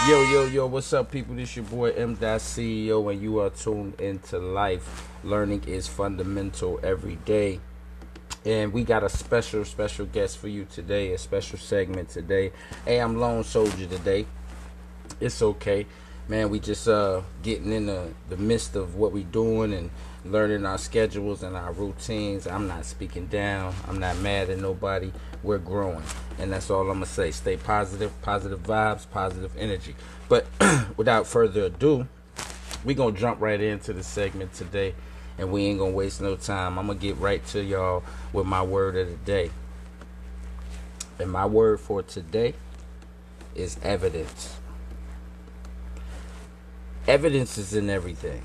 Yo, what's up, people? This your boy M. CEO, and you are tuned into Life. Learning is fundamental every day. And we got a special guest for you today, a special segment today. Hey, I'm Lone Soldier today. It's okay. Man, we just getting in the midst of what we doing and learning our schedules and our routines. I'm not speaking down. I'm not mad at nobody. We're growing. And that's all I'm going to say. Stay positive vibes, positive energy. But without further ado, we going to jump right into the segment today. And we ain't going to waste no time. I'm going to get right to y'all with my word of the day. And my word for today is evidence. Evidence is in everything.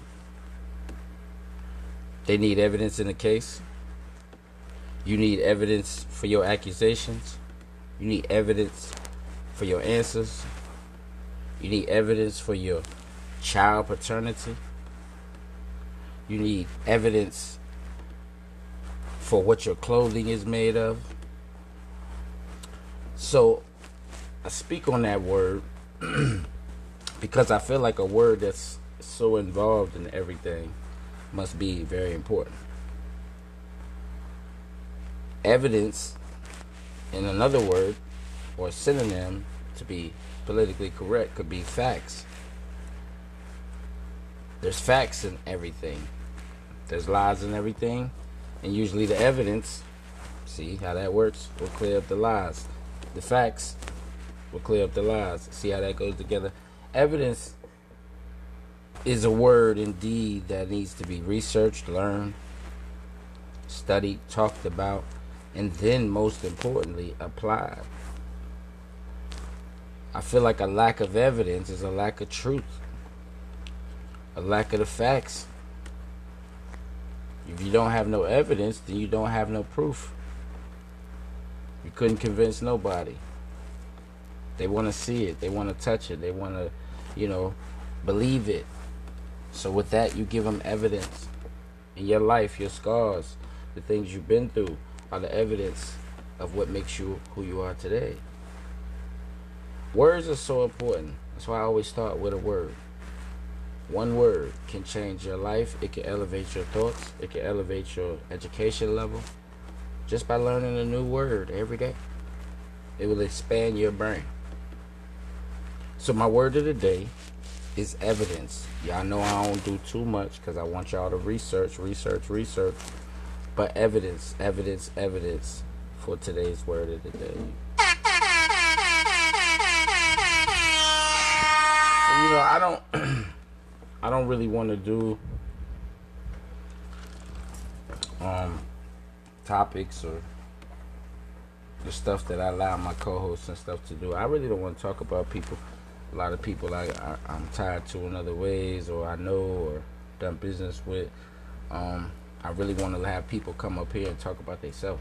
They need evidence in the case. You need evidence for your accusations. You need evidence for your answers. You need evidence for your child paternity. You need evidence for what your clothing is made of. So I speak on that word because I feel like a word that's so involved in everything must be very important. Evidence, in another word, or synonym to be politically correct, could be facts. There's facts in everything. There's lies in everything. And usually the evidence, see how that works, will clear up the lies. The facts will clear up the lies. See how that goes together? Evidence is a word indeed that needs to be researched, learned, studied, talked about, and then most importantly, applied. I feel like a lack of evidence is a lack of truth, a lack of the facts. If you don't have no evidence, then you don't have no proof. You couldn't convince nobody. They want to see it. They want to touch it. They want to, believe it. So with that, you give them evidence. In your life, your scars, the things you've been through are the evidence of what makes you who you are today. Words are so important. That's why I always start with a word. One word can change your life. It can elevate your thoughts. It can elevate your education level. Just by learning a new word every day, it will expand your brain. So my word of the day is evidence. Y'all know I don't do too much because I want y'all to research. But evidence for today's word of the day. I don't really want to do topics or the stuff that I allow my co-hosts and stuff to do. I really don't want to talk about people. A lot of people I'm tied to in other ways, or I know, or done business with. I really want to have people come up here and talk about themselves.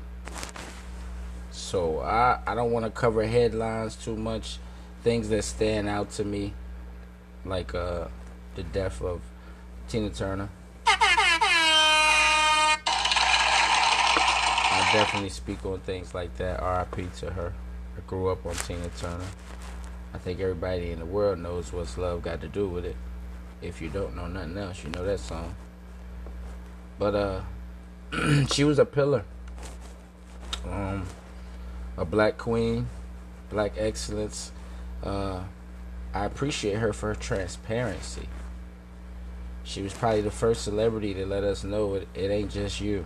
So I don't want to cover headlines too much. Things that stand out to me, like the death of Tina Turner. I definitely speak on things like that. R.I.P. to her. I grew up on Tina Turner. I think everybody in the world knows what's love got to do with it. If you don't know nothing else, you know that song. But she was a pillar. A black queen, black excellence. I appreciate her for her transparency. She was probably the first celebrity to let us know it ain't just you.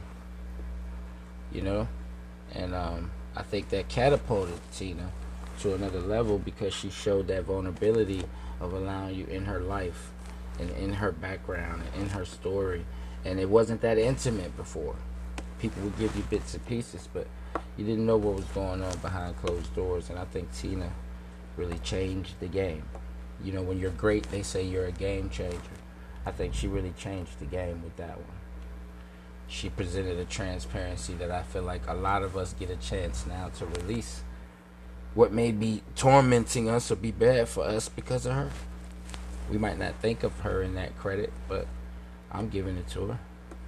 And I think that catapulted Tina to another level because she showed that vulnerability of allowing you in her life and in her background and in her story. And it wasn't that intimate before. People would give you bits and pieces, but you didn't know what was going on behind closed doors. And I think Tina really changed the game. When you're great, they say you're a game changer. I think she really changed the game with that one. She presented a transparency that I feel like a lot of us get a chance now to release what may be tormenting us or be bad for us because of her. We might not think of her in that credit, but I'm giving it to her.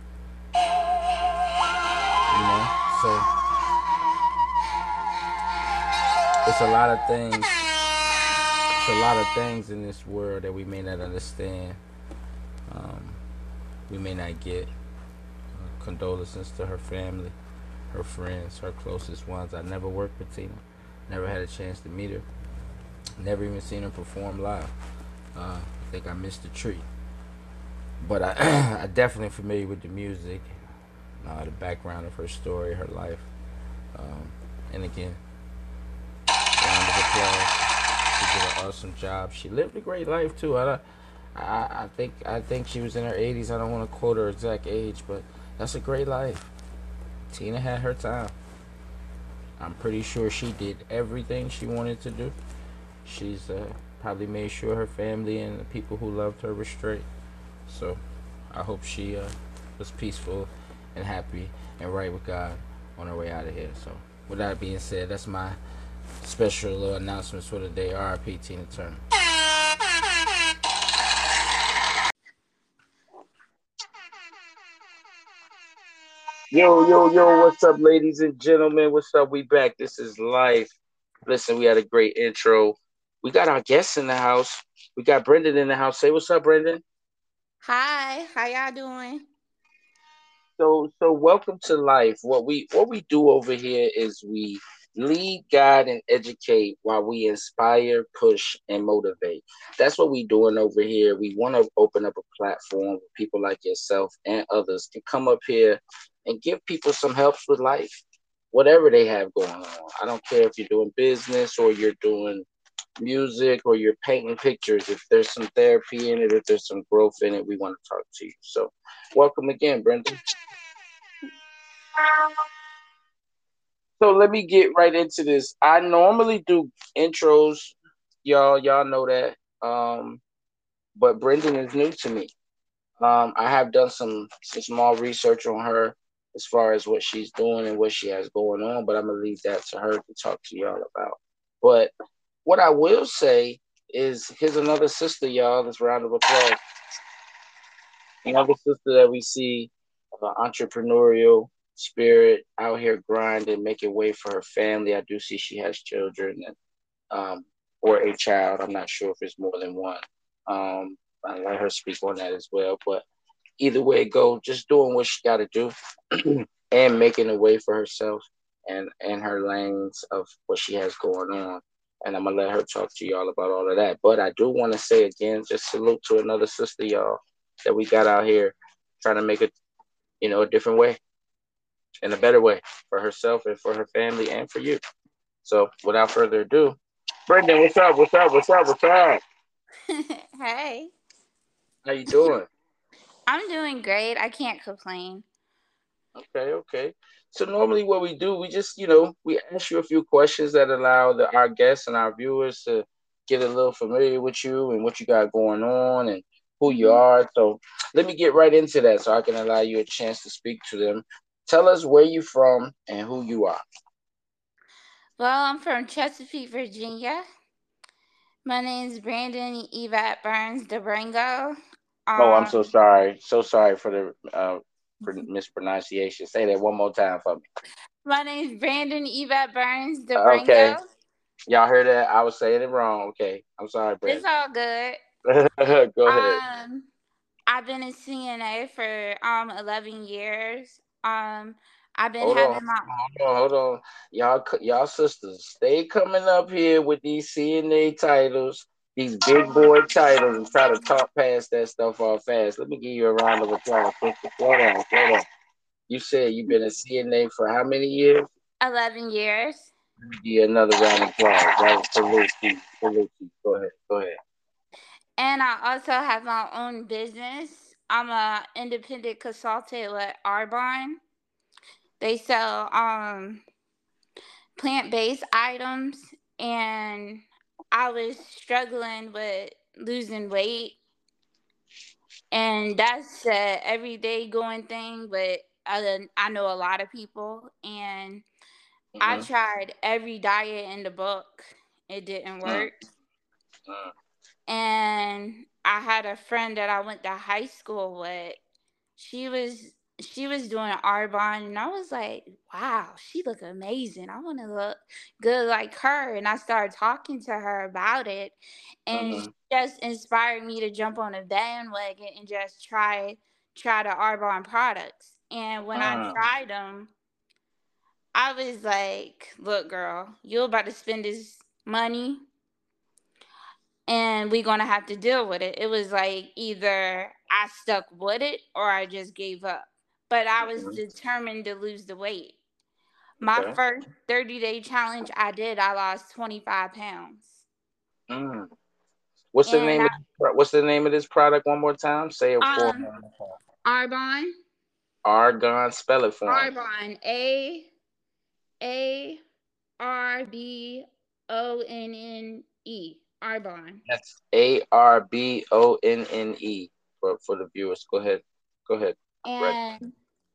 So it's a lot of things it's a lot of things in this world that we may not understand. Um, we may not get. Condolences to her family, her friends, her closest ones. I never worked with Tina. Never had a chance to meet her. Never even seen her perform live. I think I missed the treat. But I, I definitely familiar with the music, the background of her story, her life. Um, and again, round of applause. She did an awesome job. She lived a great life too. I think she was in her 80s. I don't want to quote her exact age, but that's a great life. Tina had her time. I'm pretty sure she did everything she wanted to do. She's probably made sure her family and the people who loved her were straight. So I hope she was peaceful and happy and right with God on her way out of here. So with that being said, that's my special little announcements for the day. R.I.P. Tina Turner. Yo, yo, yo, what's up, ladies and gentlemen? What's up? We back. This is life. Listen, we had a great intro. We got our guests in the house. We got Brendan in the house. Say what's up, Brendan. Hi, how y'all doing? So welcome to life. What we do over here is we lead, guide, and educate while we inspire, push, and motivate. That's what we doing over here. We want to open up a platform where people like yourself and others can come up here and give people some helps with life, whatever they have going on. I don't care if you're doing business or you're doing music or you're painting pictures. If there's some therapy in it, if there's some growth in it, we want to talk to you. So welcome again, Brendan. So let me get right into this. I normally do intros, y'all. Y'all know that. But Brendan is new to me. I have done some small research on her as far as what she's doing and what she has going on, but I'm gonna leave that to her to talk to y'all about. But what I will say is, here's another sister, y'all. This round of applause. Another sister that we see, entrepreneurial spirit out here grinding, making way for her family. I do see she has children and or a child. I'm not sure if it's more than one. I let her speak on that as well. But either way it go, just doing what she got to do and making a way for herself and her lanes of what she has going on. And I'm gonna let her talk to y'all about all of that. But I do want to say again, just salute to another sister, y'all, that we got out here trying to make it, a different way and a better way for herself and for her family and for you. So without further ado, Brendan, what's up? What's up? What's up? What's up? Hey, How you doing? I'm doing great. I can't complain. Okay, okay. So normally what we do, we just, we ask you a few questions that allow our guests and our viewers to get a little familiar with you and what you got going on and who you hmm are. So let me get right into that so I can allow you a chance to speak to them. Tell us where you from and who you are. Well, I'm from Chesapeake, Virginia. My name's Brandon Yvette Burns DeBrango. Oh, I'm so Um, sorry. So sorry for the mispronunciation. Say that one more time for me. my name's Brandon Yvette Burns Okay. DeBrango. Y'all heard that? I was saying it wrong. Okay. I'm sorry, It's Brandon. all good. Go ahead. Um, I've been a CNA for 11 years. I've been Hold on, having my hold on. Y'all sisters, stay coming up here with these CNA titles, these big boy titles, and try to talk past that stuff all fast. Let me give you a round of applause. Slow down, slow down. You said you've been a CNA for how many years? 11 years. Let me give you another round of applause. That was salute to you. Salute to you. Go ahead. Go ahead. And I also have my own business. I'm a independent consultant with Arbonne. They sell plant-based items, and I was struggling with losing weight, and that's a everyday going thing, but I know a lot of people, and I Mm-hmm. tried every diet in the book. It didn't Mm, work. mm, And I had a friend that I went to high school with. She was she was doing Arbonne, and I was like, wow, she look amazing. I want to look good like her. And I started talking to her about it, and she Mm-hmm. just inspired me to jump on a bandwagon and just try the Arbonne products. And when I Mm. tried them, I was like, look, girl, you're about to spend this money and we're gonna have to deal with it. It was like either I stuck with it or I just gave up. But I was Mm-hmm. determined to lose the weight. My Okay. first 30-day challenge I lost 25 pounds. Mm. What's the And name of what's the name of this product one more time? Say it I for me on the phone. Arbonne, Argon, spell it for me. Arbonne, Arbonne, Arbonne. That's Arbonne for the viewers. Go ahead. Go ahead, Greg. And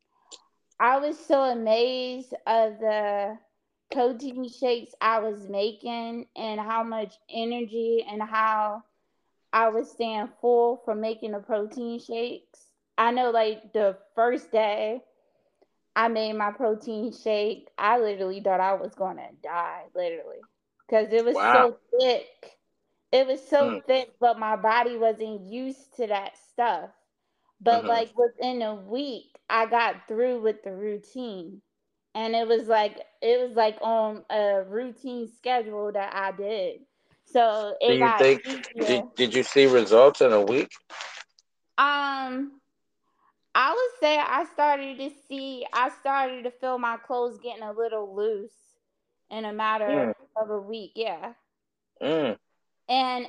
I was so amazed of the protein shakes I was making and how much energy and how I was staying full from making the protein shakes. I know, like, the first day I made my protein shake, I literally thought I was going to die, literally. Because it was Wow. so thick. It was so Mm. thick, but my body wasn't used to that stuff. But Mm-hmm. like within a week, I got through with the routine. And it was like on a routine schedule that I did. So Do it you got think easier. did you see results in a week? Um, I would say I started to feel my clothes getting a little loose in a matter Mm. of a week, yeah. Mm. And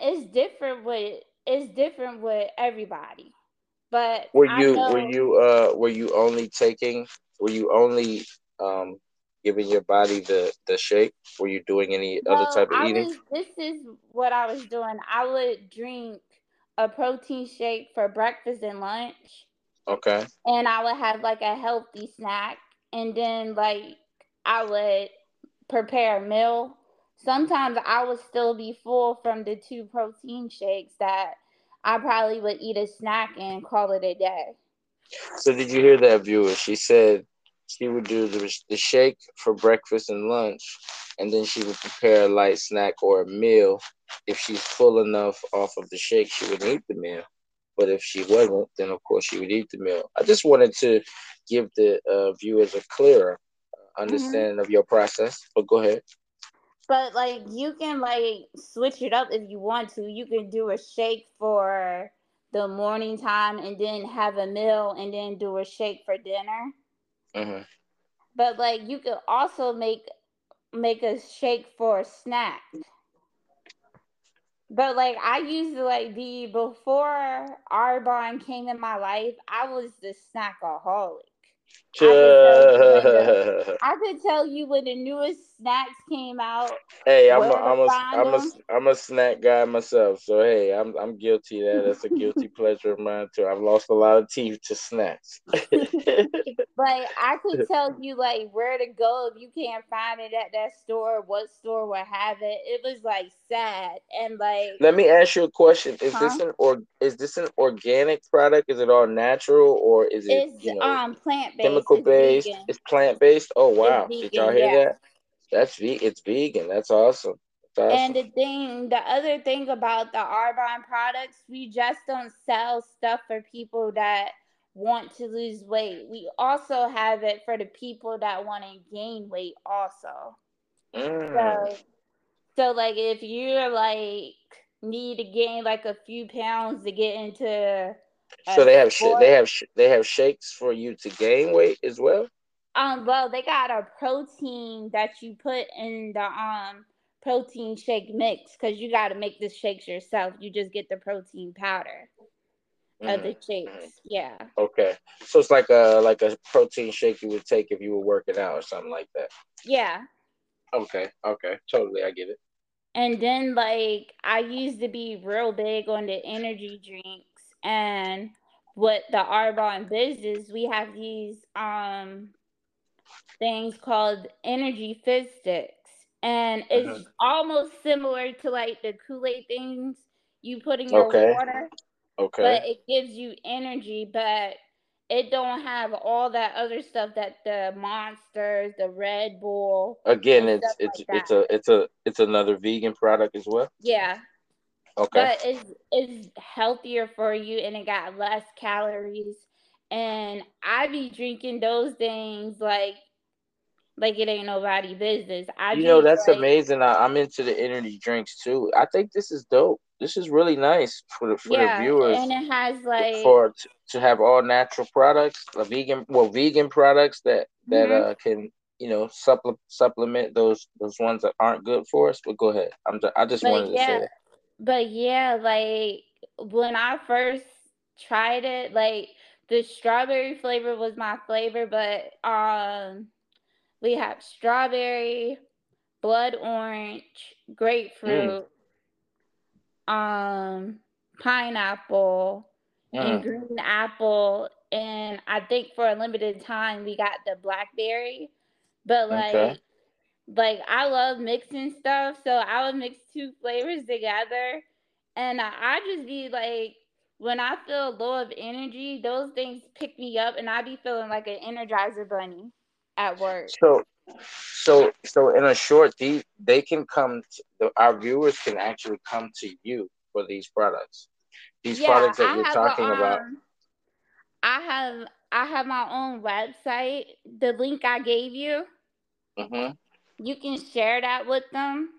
it's different with everybody. But Were I you know, were you only taking were you only um giving your body the shake? Were you doing any other no, type of eating? this is what I was doing. I would drink a protein shake for breakfast and lunch, Okay. and I would have like a healthy snack, and then like I would prepare a meal. Sometimes I would still be full from the two protein shakes that I probably would eat a snack and call it a day. So did you hear that, viewer? She said she would do the shake for breakfast and lunch, and then she would prepare a light snack or a meal. If she's full enough off of the shake, she would eat the meal. But if she wasn't, then of course she would eat the meal. I just wanted to give the viewers a clearer Hmm. understanding of your process. But go ahead. But like you can like switch it up if you want to. You can do a shake for the morning time and then have a meal and then do a shake for dinner. Hmm. But like you could also make a shake for a snack. But like I used to like be before Arbonne came in my life, I was the snackaholic. I could tell you when the I could tell you when the newest snacks came out, Hey, where to find them. I'm a snack guy myself. So hey, I'm guilty of that. That's a guilty pleasure of mine too. I've lost a lot of teeth to snacks. Like I could tell you like where to go if you can't find it at that store, what store will have it. It was like sad and like, Let me ask you a question. huh? Is this an organic product? Is it all natural or is it, It's plant based. chemical It's based? vegan. It's plant based? Oh It's wow. Did y'all vegan, hear yeah. that? It's vegan. That's awesome. That's And awesome. the other thing about the Arbonne products, we just don't sell stuff for people that want to lose weight. We also have it for the people that want to gain weight also. Mm. So like if you're like need to gain like a few pounds to get into So a sport, they have shakes for you to gain weight as well? well, they got a protein that you put in the protein shake mix because you got to make the shakes yourself. You just get the protein powder of Hmm. the shakes. Yeah, Okay. So it's like a protein shake you would take if you were working out or something like that. yeah. Okay. Okay. Totally, I get it. And then like I used to be real big on the energy drinks, and with the Arbonne business, we have these things called energy fizz sticks. And Hmm. it's almost similar to like the Kool-Aid things you put in your Okay. water, Okay. but it gives you energy, but it don't have all that other stuff that the Monsters, the Red Bull, Again, and it's stuff it's like it's that. a it's a it's another vegan product as well. Yeah, Okay. but it's healthier for you and it got less calories. And I be drinking those things like it ain't nobody business. I You know, drink that's like amazing. I'm into the energy drinks too. I think this is dope. This is really nice for the yeah, viewers and it has like to have all natural products, vegan products that mhm. can supplement those ones that aren't good for us. But go ahead. I just But wanted to say yeah, that. but yeah, like when I first tried it, like the strawberry flavor was my flavor, but we have strawberry, blood orange, Mm, grapefruit, um pineapple, and mm, green apple, and I think for a limited time we got the blackberry. But okay. like I love mixing stuff, so I would mix two flavors together, and I just be like, when I feel low of energy, those things pick me up, and I be feeling like an Energizer bunny at work. So so in a short, they can our viewers can actually come to you for these products. These Yeah, products that you're talking about. I have my own website. The link I gave you, Hmm. you can share that with them.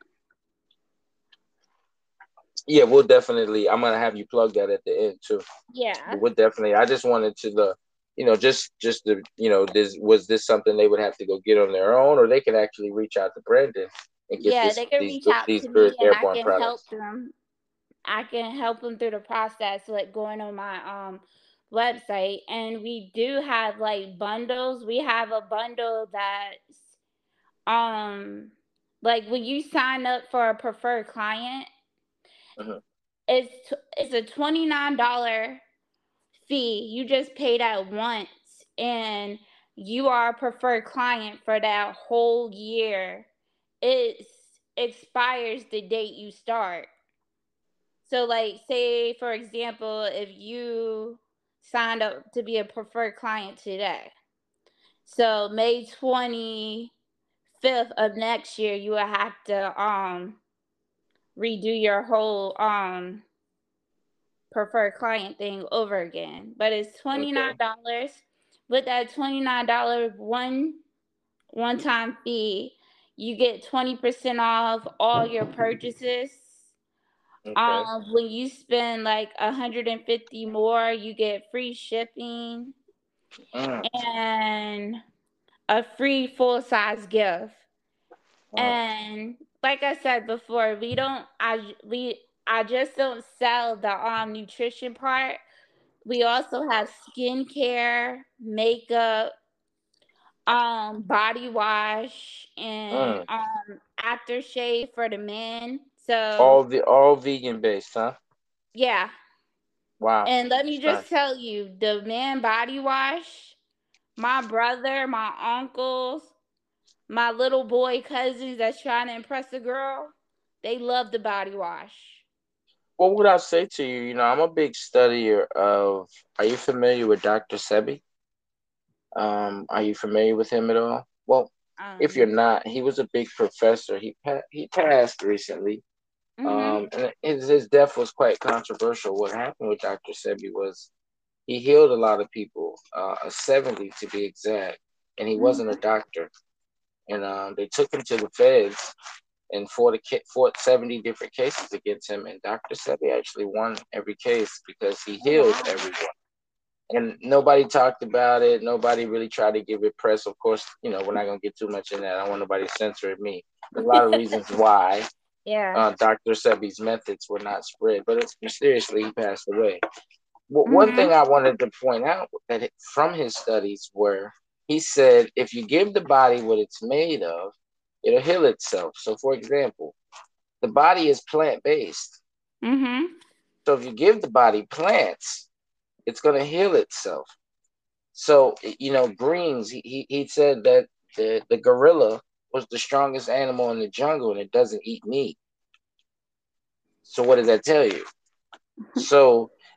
Yeah, we'll definitely. I'm gonna have you plug that at the end too. Yeah. But we'll definitely. I just wanted to just the this was this something they would have to go get on their own, or they could actually reach out to Brandon and get Yeah, they can reach out these to good me and airborne products. I can help them through the process, like going on my website. And we do have like bundles. We have a bundle that's um like when you sign up for a preferred client, Hmm. it's a $29 fee. You just pay that once, and you are a preferred client for that whole year. It expires the date you start. So, like, say for example, if you signed up to be a preferred client today, so May 25th of next year, you will have to redo your whole preferred client thing over again. But it's Okay. $29. With that $29 one time fee, you get 20% off all your purchases. Okay. When you spend like 150 more, you get free shipping Mm, and a free full size gift. mm, And like I said before, I just don't sell the nutrition part. We also have skincare, makeup, body wash, and mm. aftershave for the men. So All vegan based, huh? yeah. Wow. And let me It's just nice. tell you, the man body wash, my brother, my uncles, my little boy cousins that's trying to impress a girl, they love the body wash. What would I say to you? You know, I'm a big studier of. Are you familiar with Dr. Sebi? Are you familiar with him at all? Well, if you're Um, not, he was a big professor. He passed recently. mhm, And his death was quite controversial. What happened with Dr. Sebi was he healed a lot of people, 70 to be exact, and he wasn't a mhm, doctor. And they took him to the feds and fought 70 different cases against him. And Dr. Sebi actually won every case because he oh healed wow, everyone. And nobody talked about it. Nobody really tried to give it press. Of course, we're not going to get too much in that. I don't want nobody censoring me. There's a lot of reasons why yeah, Dr. Sebi's methods were not spread, but it's mysteriously he passed away. One thing mhm, I wanted to point out from his studies were he said if you give the body what it's made of, it'll heal itself. So, for example, the body is plant based. mhm, So, if you give the body plants, it's going to heal itself. So, greens, he said that the gorilla was the strongest animal in the jungle and it doesn't eat meat. So, what does that tell you? So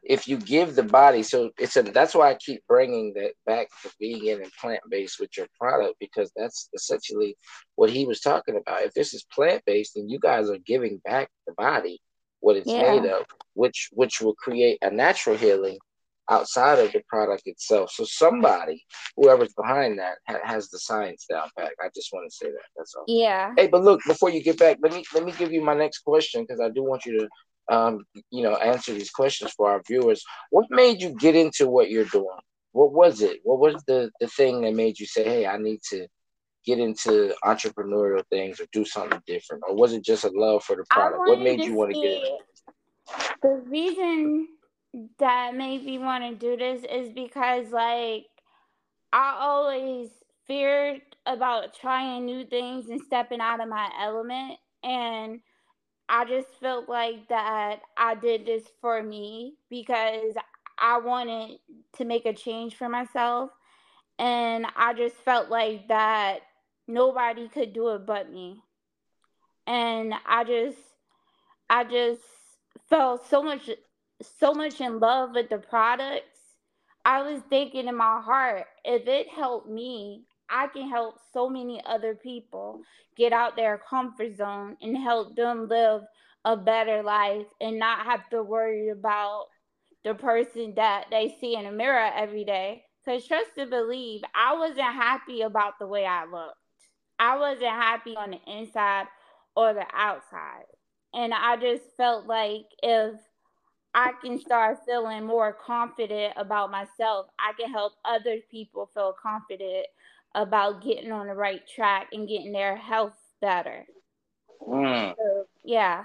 if you give the body, so that's why I keep bringing that back to vegan and plant based with your product, because that's essentially what he was talking about. If this is plant based, then you guys are giving back the body what it's made Yeah. of, which will create a natural healing outside of the product itself. So somebody, whoever's behind that, has the science down pat. I just want to say that. That's all. Yeah. Hey, but look, before you get back, let me give you my next question, because I do want you to answer these questions for our viewers. What made you get into what you're doing? What was it? What was the thing that made you say, "Hey, I need to get into entrepreneurial things or do something different"? Or was it just a love for the I product? What wanted made to you want to get into see the reason that made me want to do this is because, like, I always feared about trying new things and stepping out of my element. And I just felt like that I did this for me because I wanted to make a change for myself. And I just felt like that nobody could do it but me. And I just felt so much in love with the products. I was thinking in my heart, if it helped me, I can help so many other people get out their comfort zone and help them live a better life and not have to worry about the person that they see in the mirror every day. Because trust and believe, I wasn't happy about the way I looked. I wasn't happy on the inside or the outside. And I just felt like if I can start feeling more confident about myself, I can help other people feel confident about getting on the right track and getting their health better. it? So, yeah.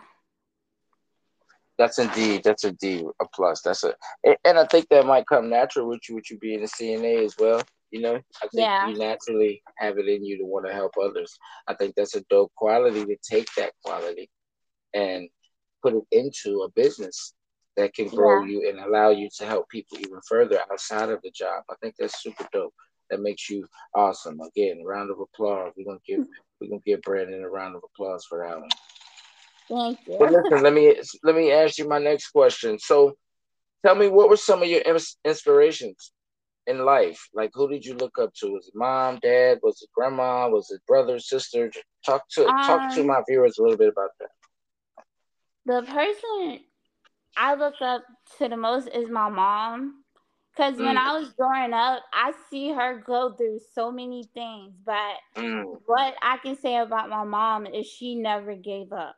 That's indeed a plus. And I think that might come natural with you being a CNA as well. I think Yeah. you naturally have it in you to want to help others. I think that's a dope quality, to take that quality and put it into a business that can grow Yeah. you and allow you to help people even further outside of the job. I think that's super dope. That makes you awesome. Again, round of applause. We're gonna give Brandon a round of applause for that one. Thank But you. listen, let me ask you my next question. So, tell me, what were some of your inspirations in life? Like, who did you look up to? Was it mom, dad? Was it grandma? Was it brother, sister? Talk to um, my viewers a little bit about that. the person I look up to the most is my mom. Because when Mm, I was growing up, I see her go through so many things. But mm, what I can say about my mom is she never gave up.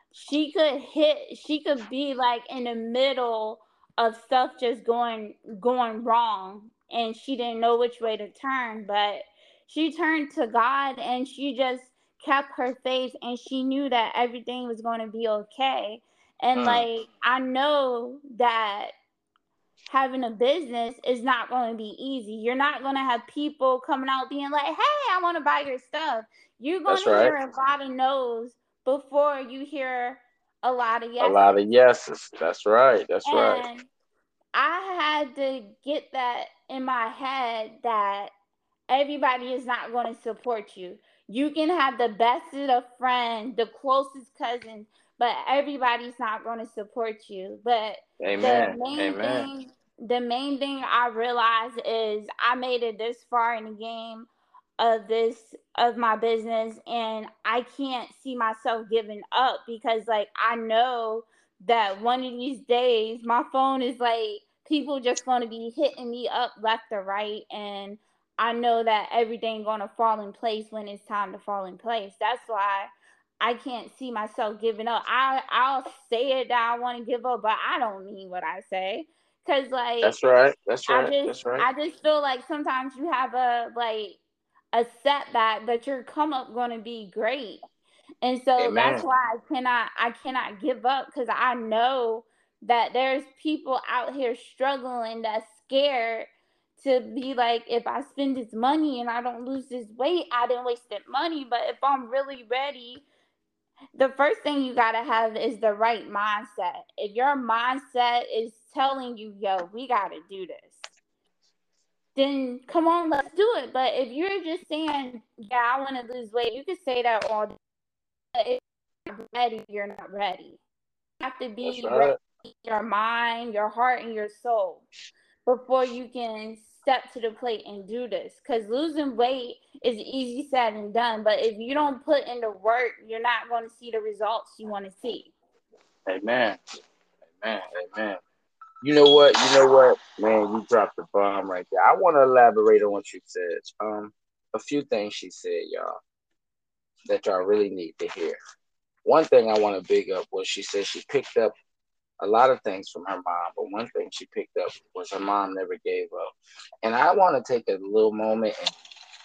She could be like in the middle of stuff just going wrong and she didn't know which way to turn, but she turned to God and she just kept her faith and she knew that everything was going to be okay. And mm. like I know that having a business is not going to be easy. You're not going to have people coming out being like, "Hey, I want to buy your stuff." You're going That's to right. hear a lot of no's before you hear a lot of A lot yeses. of yeses. That's right. That's right. And I had to get that in my head that everybody is not going to support you. You can have the best of the friend, the closest cousin, but everybody's not going to support you. But the Amen. main Amen. thing, the main thing I realized is I made it this far in the game of my business and I can't see myself giving up because like I know that one of these days my phone is like people just going to be hitting me up left or right and I know that everything gonna fall in place when it's time to fall in place. That's why I can't see myself giving up. I'll say it that I want to give up, but I don't mean what I say. Cause like That's right. That's I right. just That's right. I just feel like sometimes you have a setback, but your come up gonna be great. And so that's Amen. why I cannot give up because I know that there's people out here struggling that's scared to be like if I spend this money and I don't lose this weight, I didn't waste that money. But if I'm really ready, the first thing you gotta have is the right mindset. If your mindset is telling you, yo, we gotta do this, then come on, let's do it. But if you're just saying, yeah, I wanna lose weight, you can say that all day. But if you're not ready, you're not ready. You have to That's be ready right. your mind, your heart, and your soul before you can step to the plate and do this. Because losing weight is easy said and done, but if you don't put in the work, you're not going to see the results you want to see. Amen. Amen. Amen. You know what? You know what? Man, you dropped the bomb right there. I want to elaborate on what you said. A few things she said, y'all, that y'all really need to hear. One thing I want to big up was she said she picked up a lot of things from her mom, but one thing she picked up was her mom never gave up. And I want to take a little moment and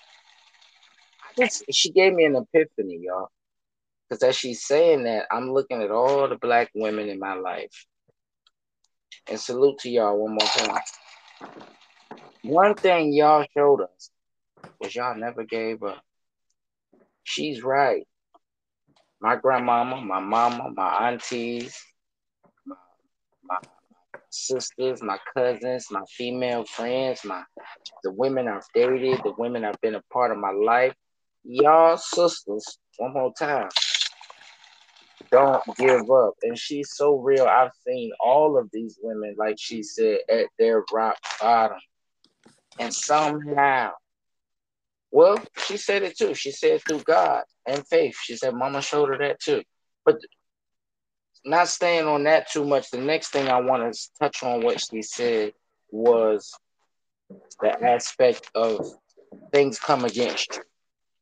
she gave me an epiphany, y'all. Because as she's saying that, I'm looking at all the black women in my life. And salute to y'all one more time. One thing y'all showed us was y'all never gave up. She's right. My grandmama, my mama, my aunties, my, my sisters, my cousins, my female friends, the women I've dated, the women I've been a part of my life. Y'all sisters, one more time, don't give up. And she's so real. I've seen all of these women, like she said, at their rock bottom. And somehow, well, she said it too. She said through God and faith. She said mama showed her that too. But not staying on that too much, the next thing I want to touch on what she said was the aspect of things come against you.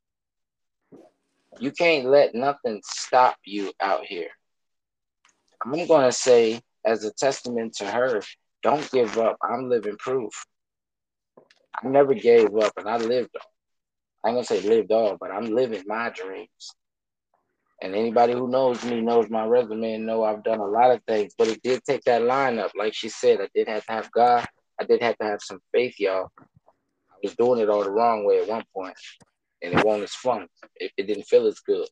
You can't let nothing stop you out here. I'm going to say, as a testament to her, don't give up. I'm living proof. I never gave up and I lived on. I ain't going to say lived on, but I'm living my dreams. And anybody who knows me knows my resume and know I've done a lot of things, but it did take that lineup. Like she said, I did have to have God. I did have to have some faith, y'all. I was doing it all the wrong way at one point, and it wasn't as fun. It didn't feel as good.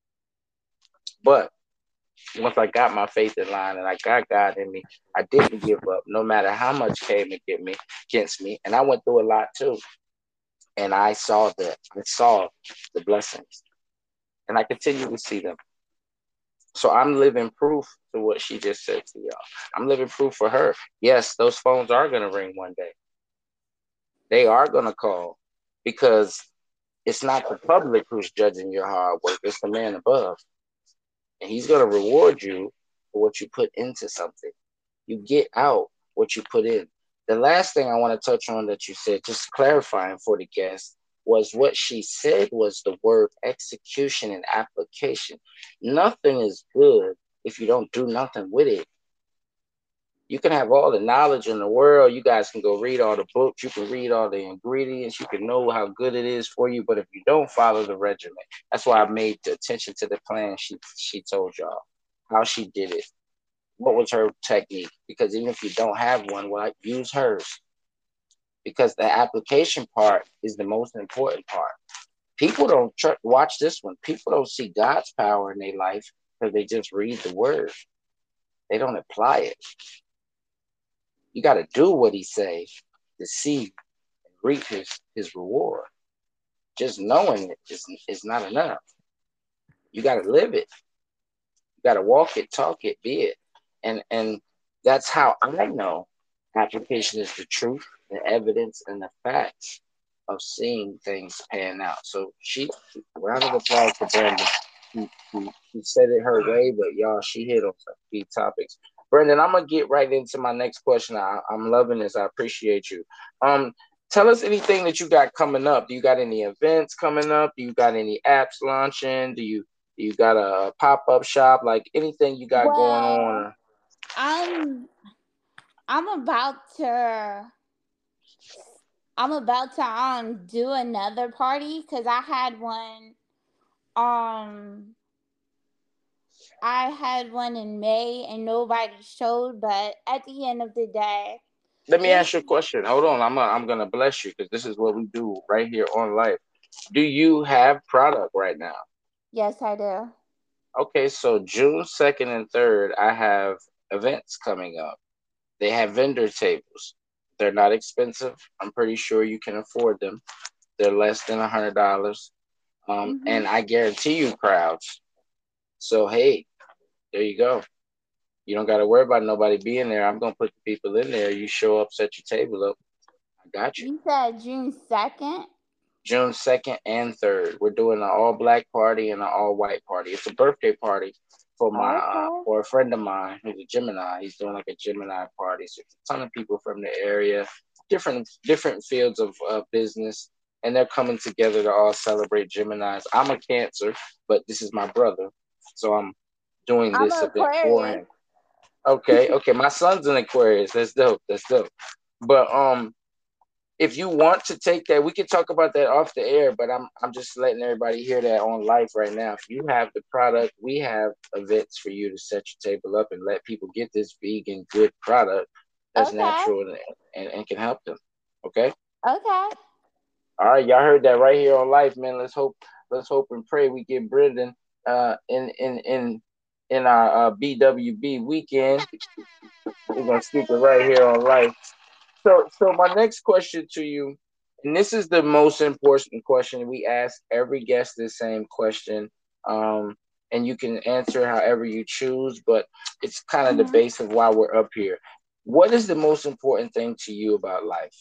But once I got my faith in line and I got God in me, I didn't give up, no matter how much came against me. And I went through a lot too. And I saw the blessings, and I continue to see them. So I'm living proof to what she just said to y'all. I'm living proof for her. Yes, those phones are gonna ring one day. They are gonna call because it's not the public who's judging your hard work. It's the man above. And he's gonna reward you for what you put into something. You get out what you put in. The last thing I want to touch on that you said, just clarifying for the guest, was what she said was the word execution and application. Nothing is good if you don't do nothing with it. You can have all the knowledge in the world. You guys can go read all the books. You can read all the ingredients. You can know how good it is for you. But if you don't follow the regimen, that's why I made the attention to the plan she told y'all, how she did it. What was her technique? Because even if you don't have one, well, use hers. Because the application part is the most important part. People don't watch this one. People don't see God's power in their life because they just read the word. They don't apply it. You got to do what he says to see and reap his reward. Just knowing it is not enough. You got to live it. You got to walk it, talk it, be it. And that's how I know application is the truth, the evidence, and the facts of seeing things pan out. So round of applause for Brandon. She said it her way, but y'all, she hit on some key topics. Brandon, I'm gonna get right into my next question. I'm loving this. I appreciate you. Tell us anything that you got coming up. Do you got any events coming up? Do you got any apps launching? Do you got a pop-up shop? Like anything you got going on? I'm about to do another party because I had one in May and nobody showed, but at the end of the day, let me ask you a question. Hold on, I'm gonna bless you because this is what we do right here on Life. Do you have product right now? Yes, I do. Okay, so June 2nd and 3rd, I have events coming up. They have vendor tables. They're not expensive. I'm pretty sure you can afford them. They're less than $100. And I guarantee you crowds. So hey, there you go. You don't got to worry about nobody being there. I'm gonna put the people in there. You show up, set your table up. I got you. You said June 2nd? June 2nd and 3rd. We're doing an all black party and an all white party. It's a birthday party for my Okay. for a friend of mine who's a Gemini. He's doing like a Gemini party. So it's a ton of people from the area, different fields of business, and they're coming together to all celebrate Geminis. I'm a Cancer, but this is my brother, so I'm doing I'm this an event for Aquarius. him. Okay, okay. My son's an Aquarius. That's dope. That's dope. But if you want to take that, we can talk about that off the air, but I'm just letting everybody hear that on life right now. If you have the product, we have events for you to set your table up and let people get this vegan good product that's Okay. natural and can help them. Okay? Okay. All right, y'all heard that right here on life, man. Let's hope and pray we get Brendan in our BWB weekend. We're gonna speak it right here on life. So my next question to you, and this is the most important question. We ask every guest the same question, and you can answer however you choose, but it's kind of the Hmm. base of why we're up here. What is the most important thing to you about life?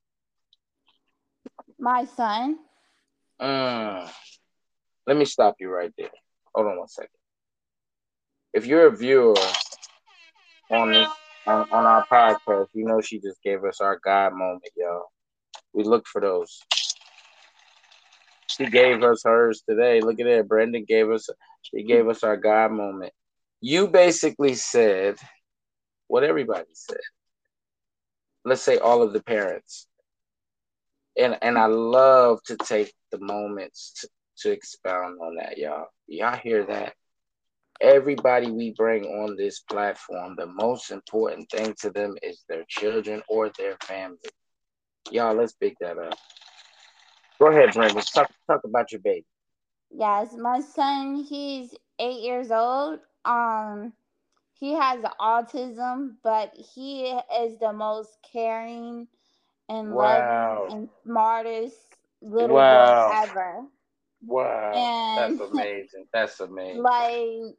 My son. Mm, let me stop you right there. Hold on one second. If you're a viewer on this on our podcast, you know she just gave us our God moment, y'all. We look for those. She gave us hers today. Look at that. Brenda gave us. She gave us our God moment. You basically said what everybody said. Let's say all of the parents, and I love to take the moments to expound on that, y'all. Y'all hear that? Everybody we bring on this platform, the most important thing to them is their children or their family. Y'all, let's pick that up. Go ahead, Brenda. Talk about your baby. Yes, my son, he's 8 years old. He has autism, but he is the most caring and loving Wow. and smartest little boy Wow. ever. Wow. That's And amazing. That's amazing. like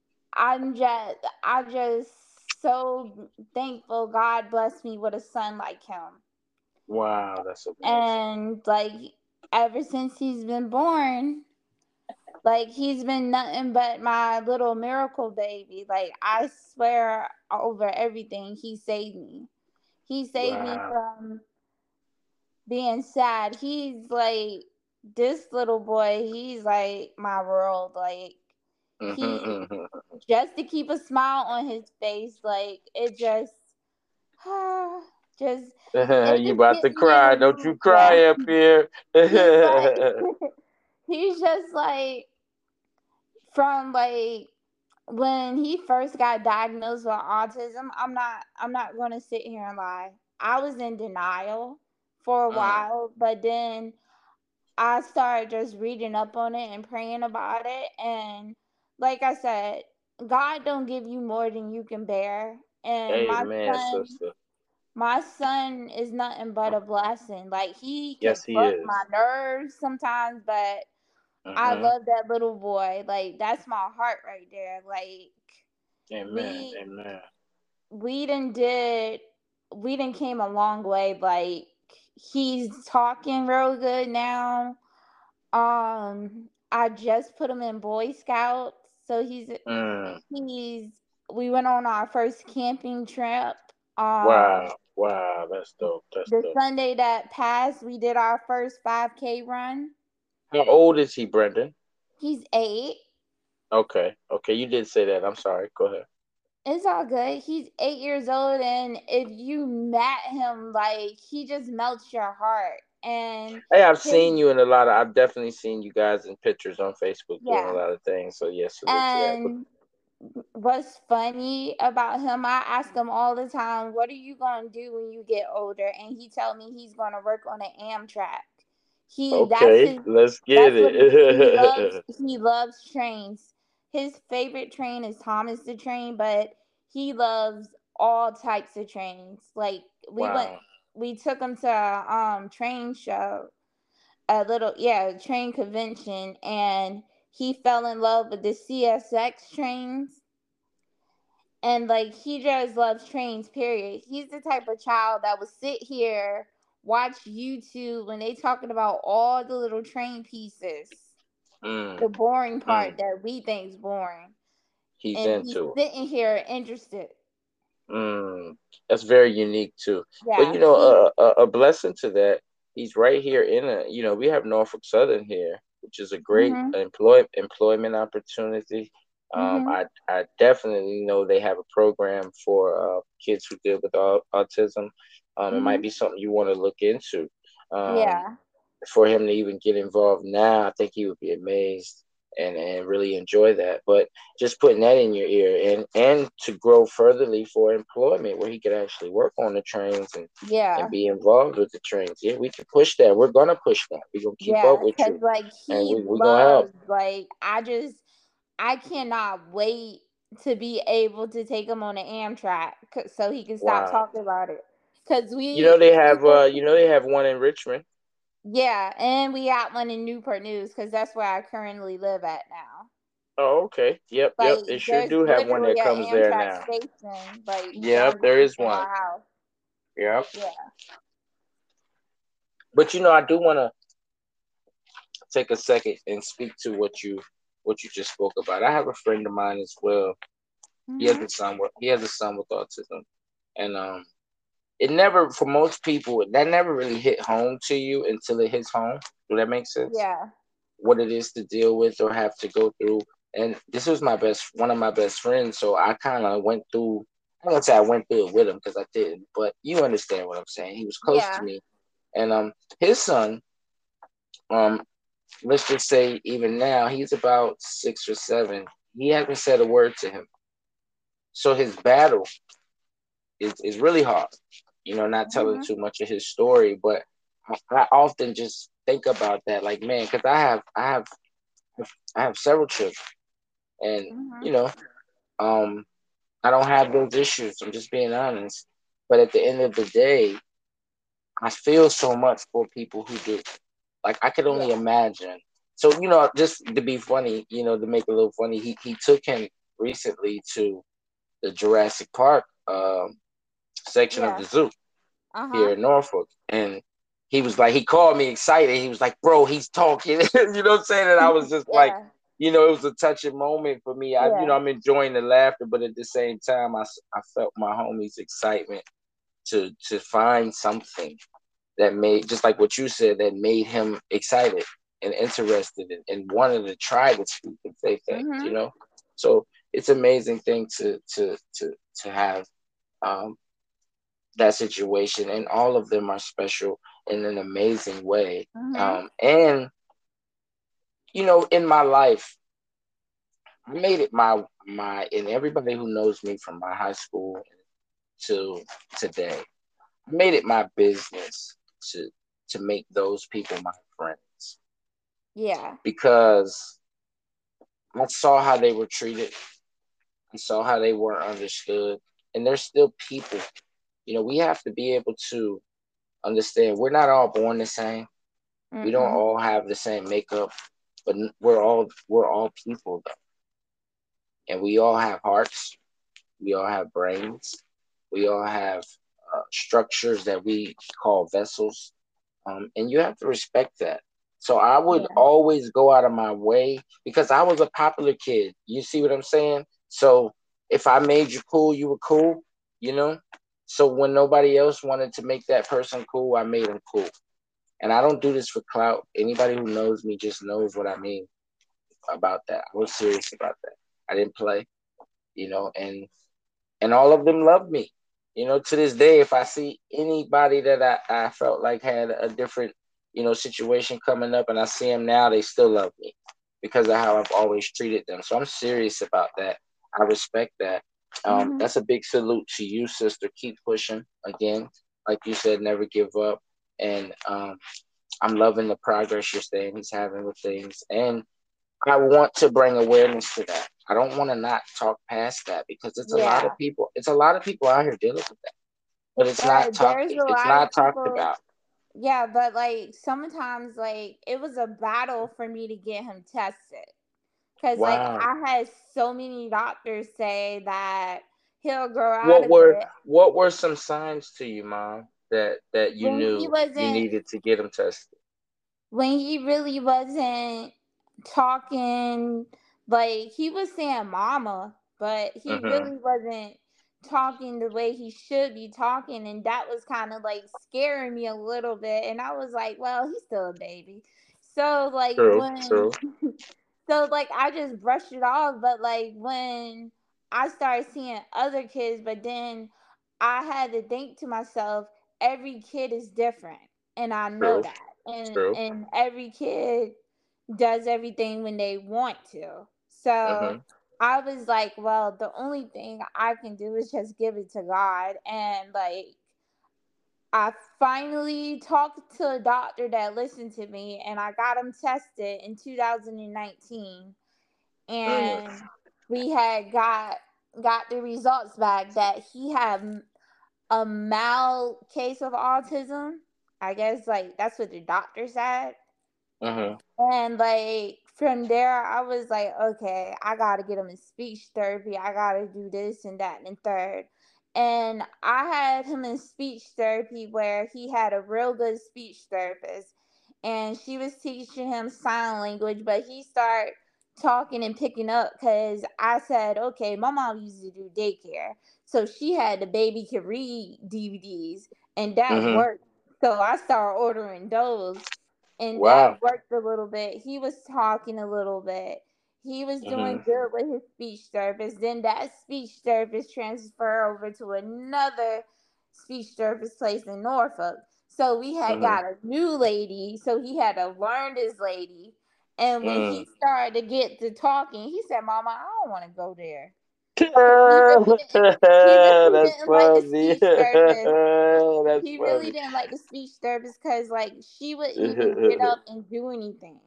I'm just so thankful God blessed me with a son like him. Wow. That's amazing. And like ever since he's been born, like he's been nothing but my little miracle baby. Like I swear over everything, he saved me. He saved me Wow. from being sad. He's like this little boy, he's like my world. Like he just to keep a smile on his face, like it just just it You just about to gets me in cry. the Don't you mood. Yeah. cry up here. He's like he's just like from like when he first got diagnosed with autism, I'm not gonna sit here and lie. I was in denial for a Mm, while, but then I started just reading up on it and praying about it. And like I said, God don't give you more than you can bear. And amen, sister. my son is nothing but a blessing. Like he can Yes, he fuck my is. nerves sometimes, but I Hmm. love that little boy. Like that's my heart right there. Like Amen. we Amen. we done did we done came a long way. Like he's talking real good now. I just put him in Boy Scouts, so Mm, he's we went on our first camping trip. Um, wow. Wow. That's dope. That's the dope. Sunday that passed, we did our first 5K run. How old is he, Brendan? He's 8. Okay. Okay. You did say that. I'm sorry. Go ahead. It's all good. He's 8 years old, and if you met him, like he just melts your heart. And Hey, I've his seen you in a lot of. I've definitely seen you guys in pictures on Facebook doing a yeah, lot of things. So yes, salute to that. and what's funny about him, I ask him all the time, what are you going to do when you get older? And he tell me he's going to work on an Amtrak. He that's Okay, his let's get that's what he loves. it. He loves trains. His favorite train is Thomas the Train, but he loves all types of trains. Like Wow. we took him to a train show, a little yeah train convention, and he fell in love with the CSX trains. And like he just loves trains, period. He's the type of child that would sit here, watch YouTube when they talking about all the little train pieces, Mm, the boring mm. part that we think's boring. He's And he's into it. sitting here interested. That's very unique too. But Yeah, you know, he a blessing to that. He's right here in a. You know, we have Norfolk Southern here, which is a great mhm. employment opportunity. Mhm. I definitely know they have a program for kids who deal with autism. It might Mhm. be something you want to look into. Um, Yeah. for him to even get involved now, I think he would be amazed and really enjoy that. But just putting that in your ear and to grow furtherly for employment where he could actually work on the trains and Yeah. be involved with the trains. Yeah, we can push that. We're gonna push that. We're gonna keep up Yeah, with cuz you like and he we gonna help. loves like I cannot wait to be able to take him on an Amtrak so he can stop Wow. talking about it. Cuz You know they have one in Richmond. yeah, and we got one in Newport News cuz that's where I currently live at now. Oh, okay. Yep, Like yep. They sure there's do have one literally that an comes there Amtrak now. station like Yep, down the there street is from one. my house. Yep. Yeah. But you know, I do want to take a second and speak to what you just spoke about. I have a friend of mine as well. Mhm. He has a son with autism, and it never for most people that never really hit home to you until it hits home. Does that make sense? Yeah. What it is to deal with or have to go through. And this was one of my best friends, so I kind of went through. I don't say I went through it with him because I didn't, but you understand what I'm saying. He was close to Yeah. me, and his son, um, let's just say even now he's about 6 or 7. He hasn't said a word to him, so his battle is really hard. You know, not telling Mhm. too much of his story, but I often just think about that, like man, because I have several children, and you Mhm. know, um, I don't have those issues. I'm just being honest. But at the end of the day, I feel so much for people who do. Like I could only Yeah. imagine. So you know, just to be funny, you know, to make it a little funny, he took him recently to the Jurassic Park section of Yeah. the zoo here Uh-huh. in Norfolk, and he was like, he called me excited. He was like, "Bro, he's talking." You know what I'm saying? And I was just like, Yeah. you know, it was a touching moment for me. You Yeah. know, I'm enjoying the laughter, but at the same time, I felt my homie's excitement to find something that made, just like what you said, that made him excited and interested and wanted to try to speak and say things, you Mhm. know. So it's an amazing thing to have um, that situation, and all of them are special in an amazing way. Mhm. And you know, in my life, I made it and everybody who knows me from my high school to today, I made it my business to make those people my friends Yeah. because I saw how they were treated. I saw how they weren't understood, and they're still people. You know, we have to be able to understand we're not all born the same. We don't Mm-mm. all have the same makeup, but we're all people though, and we all have hearts. We all have brains. We all have structures that we call vessels, and you have to respect that. So I would Yeah. always go out of my way because I was a popular kid. You see what I'm saying? So if I made you cool, you were cool, you know? So when nobody else wanted to make that person cool, I made them cool. And I don't do this for clout. Anybody who knows me just knows what I mean about that. I was serious about that. I didn't play, you know, and all of them loved me. You know, to this day, if I see anybody that I felt like had a different, you know, situation coming up and I see them now, they still love me because of how I've always treated them. So I'm serious about that. I respect that. Mhm. That's a big salute to you, sister. Keep pushing again. Like you said, never give up. And I'm loving the progress you're saying he's having with things. And I want to bring awareness to that. I don't want to not talk past that because it's a lot Yeah. of people. It's a lot of people out here dealing with that, but it's not But talked. there's a It's lot of not talked people. about. Yeah, but like sometimes like it was a battle for me to get him tested. Cause like Wow. I had so many doctors say that he'll grow out of it. What were some signs to you, Mom, that you When he knew you wasn't, needed to get him tested? when he really wasn't talking, like he was saying mama, but he Mm-hmm. really wasn't talking the way he should be talking, and that was kind of like scaring me a little bit. And I was like, well, he's still a baby. So like True. when True. so like I just brushed it off, but like when I started seeing other kids, but then I had to think to myself, every kid is different, and I know True. that. And True. every kid does everything when they want to. So Mm-hmm. I was like, well, the only thing I can do is just give it to God. And like I finally talked to a doctor that listened to me, and I got him tested in 2019, Mm. and we had got the results back that he had a mild case of autism. I guess like that's what the doctor said. Mm-hmm. And like from there, I was like, okay, I gotta get him in speech therapy. I gotta do this and that and third. And I had him in speech therapy where he had a real good speech therapist, and she was teaching him sign language, but he started talking and picking up because I said, okay, my mom used to do daycare, so she had the baby could read DVDs, and that Mm-hmm. worked. So I started ordering those, and Wow. that worked a little bit. He was talking a little bit. He was Mm-hmm. doing good with his speech therapist. Then that speech therapist transferred over to another speech therapist place in Norfolk. So we had Mm-hmm. got a new lady. So he had to learn this lady. And when Mm. he started to get to talking, he said, "Mama, I don't want to go there." 'Cause he really didn't. He really That's didn't like the funny. speech therapist. That's He really funny. didn't like the speech therapist because like she wouldn't even get up and do anything.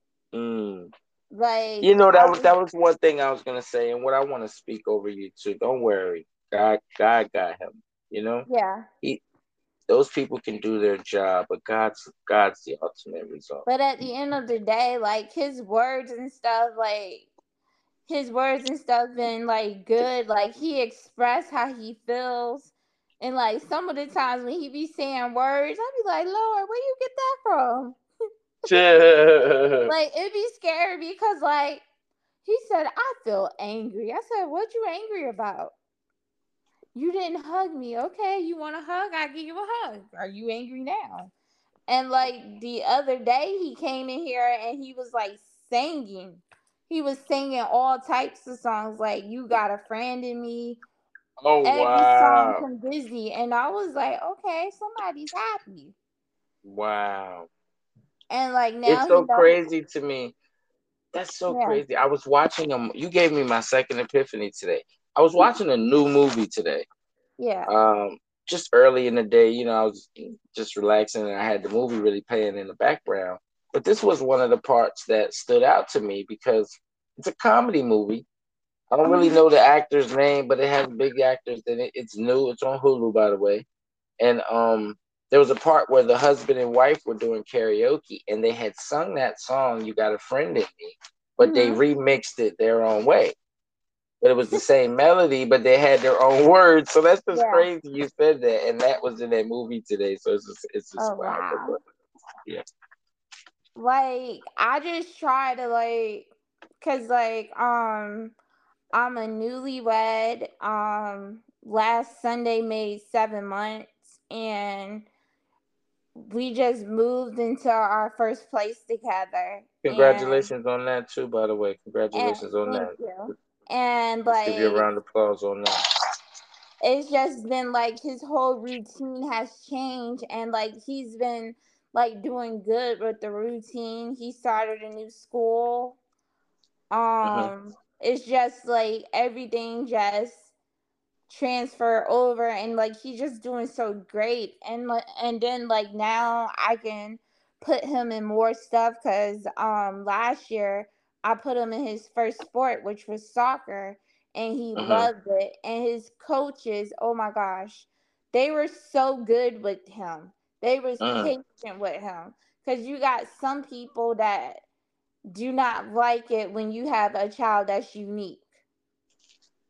Mm. Like You know, I was, that was one thing I was gonna say, and what I want to speak over you too. Don't worry, God got him. You know, yeah. he those people can do their job, but God's the ultimate result. But at the end of the day, like his words and stuff been like good. Like he expressed how he feels. And like some of the times when he be saying words, I be like, Lord, where you get that from? Like it be scary because like he said, I feel angry. I said, what you angry about? You didn't hug me. Okay, you want a hug? I give you a hug. Are you angry now? And like the other day, he came in here and he was like singing. He was singing all types of songs, like "You Got a Friend in Me," Oh every song wow, from Disney. And I was like, okay, somebody's happy. wow! And like It's now he so know, crazy to me. That's so yeah, crazy. I was watching them. You gave me my second epiphany today. I was watching a new movie today. yeah, Um, just early in the day, I was just relaxing and I had the movie really playing in the background. But this was one of the parts that stood out to me because it's a comedy movie. I don't really hmm, know the actor's name, but it has big actors in it. It's new. It's on Hulu, by the way. And there was a part where the husband and wife were doing karaoke, and they had sung that song "You Got a Friend in Me," but they hmm, remixed it their own way. But it was the same melody, but they had their own words. So that's just yeah. crazy. You said that, and that was in that movie today. So it's just Oh wow. wow. Yeah. Like I just try to like, cause like I'm a newlywed. Last Sunday made 7 months, and we just moved into our first place together. Congratulations on that too, by the way. And Congratulations on thank that. you. And Let's give you a like round of applause on that. it's just been like his whole routine has changed, and like he's been like doing good with the routine. He started a new school. Hmm. It's just like everything just transfer over, and like he's just doing so great. And and then like now I can put him in more stuff because last year I put him in his first sport, which was soccer, and he Hmm. loved it. And his coaches, oh my gosh, they were so good with him. They was Hmm. patient with him, because you got some people that do not like it when you have a child that's unique.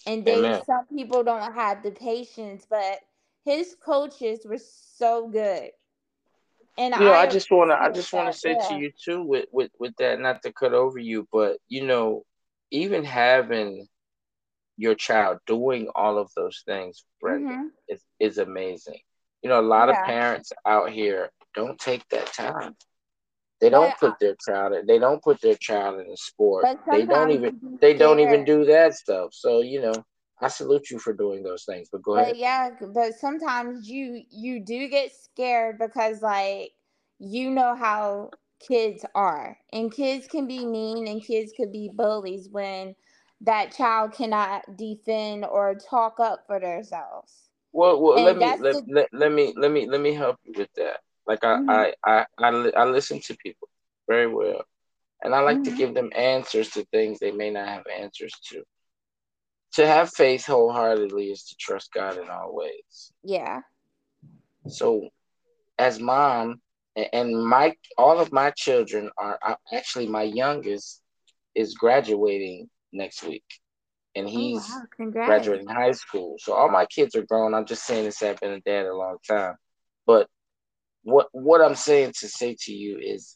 And Amen. some people don't have the patience, but his coaches were so good. And I I appreciate just wanna that. say to Yeah. you too, with that, not to cut over you, but even having your child doing all of those things, Brenda, Mhm. is amazing. A lot of Yeah. parents out here don't take that time. They But don't put their child. They don't put their child in a sport. but sometimes you be They don't even scared. do that stuff. So I salute you for doing those things. But go ahead. But yeah, but sometimes you do get scared because like you know how kids are. And kids can be mean and kids could be bullies when that child cannot defend or talk up for themselves. Well, And that's the let me help you with that. Like mhm, I listen to people very well, and I like to mhm, give them answers to things they may not have answers to. To have faith wholeheartedly is to trust God in all ways. yeah. So, as mom, and my all of my children are actually, my youngest is graduating next week, and Oh he's wow, congrats. graduating high school. So all my kids are grown. I'm just saying this. I've been a dad a long time, but what I'm saying to say to you is,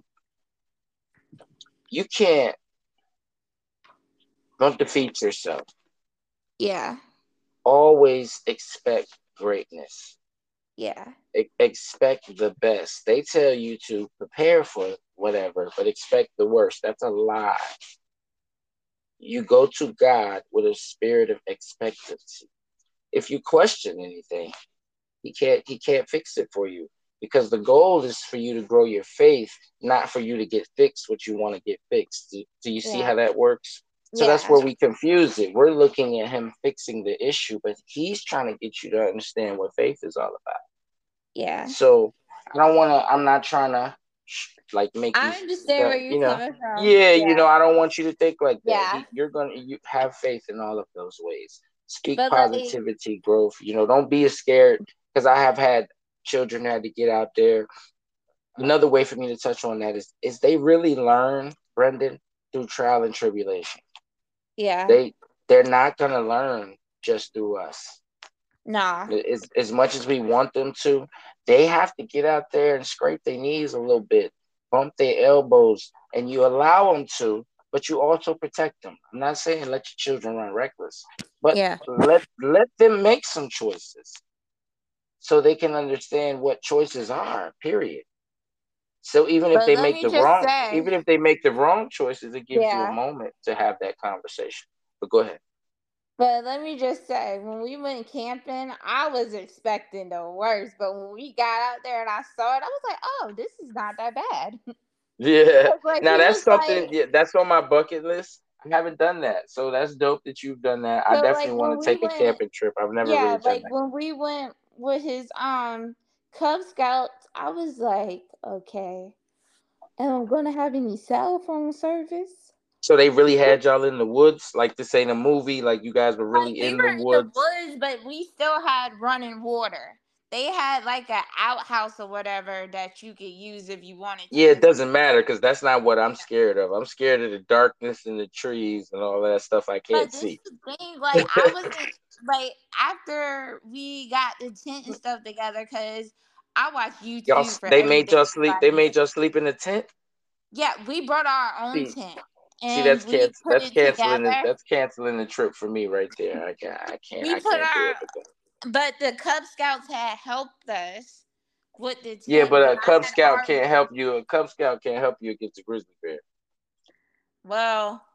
you can't don't defeat yourself. Yeah. Always expect greatness. Yeah. Expect the best. They tell you to prepare for whatever, but expect the worst. That's a lie. You go to God with a spirit of expectancy. If you question anything, he can't fix it for you, because the goal is for you to grow your faith, not for you to get fixed what you want to get fixed. Do you see Yeah. how that works? So that's Yeah. where we confuse it. We're looking at him fixing the issue, but he's trying to get you to understand what faith is all about. Yeah. So I'm not trying to like make you I understand where you're coming from. yeah, Yeah. I don't want you to think like that. Yeah. You have faith in all of those ways. Speak But like positivity, growth. Don't be scared, because I have had children had to get out there. Another way for me to touch on that is they really learn, Brendan, through trial and tribulation. yeah. They're not gonna learn just through us. Nah. As much as we want them to, they have to get out there and scrape their knees a little bit, bump their elbows, and you allow them to, but you also protect them. I'm not saying let your children run reckless, but Yeah. let them make some choices so they can understand what choices are. Period. So But let me just say, even if they make the wrong choices, it gives you a yeah. moment to have that conversation. But go ahead. But let me just say, when we went camping, I was expecting the worst. But when we got out there and I saw it, I was like, oh, this is not that bad. Yeah. Cause like Now he that's was something. like, Yeah, that's on my bucket list. I haven't done that, so that's dope that you've done that. I so like definitely when want to we take a went, camping trip. I've never yeah, really done like that. when we went with his Cub Scouts, I was like, okay, am I gonna have any cell phone service? So they really had y'all in the woods, like this ain't a movie. Like you guys were Like really we in the were in the woods. woods, but we still had running water. They had like a outhouse or whatever that you could use if you wanted Yeah, it to. doesn't matter because that's not what I'm scared of. I'm scared of the darkness and the trees and all that stuff I But can't this see. is the thing, like I wasn't like after we got the tent and stuff together, cause I watch YouTube for They made everything. y'all sleep. Like, They made y'all sleep in the tent. yeah, we brought our own See, tent that's and we put it together. canceling the trip for me right there. We I put can't do our, it with that. but the Cub Scouts had helped us with the Yeah, tent, but but a I Cub had Scout can't already. help you. A Cub Scout can't help you against a grizzly bear. Well,